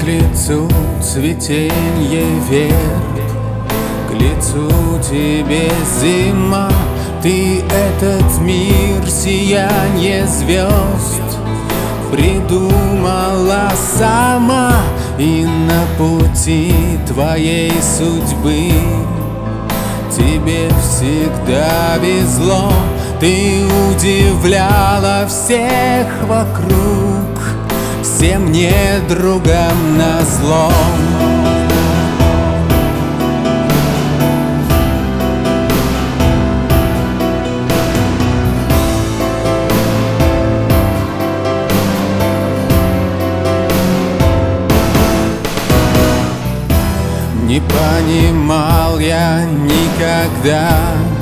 к лицу цветенье верб, к лицу тебе зима. Ты этот мир, сиянье звезд придумала сама, и на пути твоей судьбы тебе всегда везло. Ты удивляла всех вокруг, всем недругам назло. Не понимал я никогда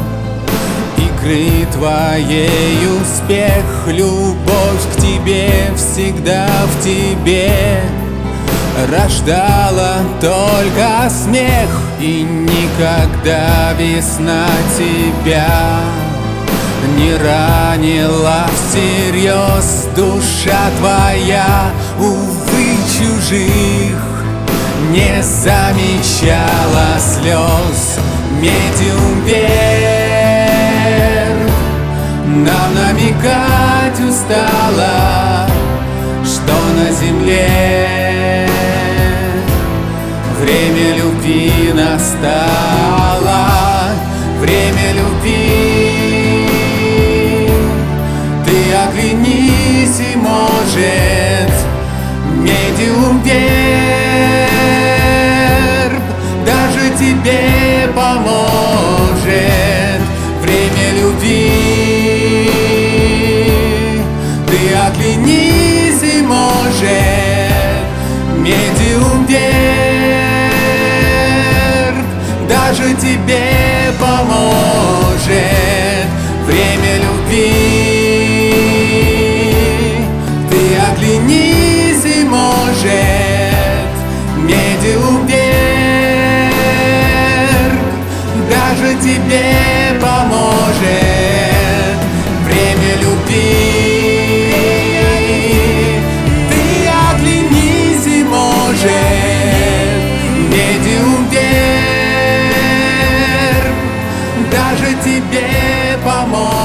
игры твоей успех. Любовь к тебе всегда в тебе рождала только смех. И никогда весна тебя не ранила всерьез. Душа твоя, увы, чужих не замечала слез. Медиум верб нам намекать устала, что на земле время любви настало. Время любви. Ты оглянись, и может медиум верб даже тебе поможет. Время любви. Ты оглянись, и может медиум верб даже тебе поможет. Время любви. Ты оглянись, и может медиум верб даже тебе поможет. Время любви. Ты оглянись, и может медиум верб даже тебе поможет.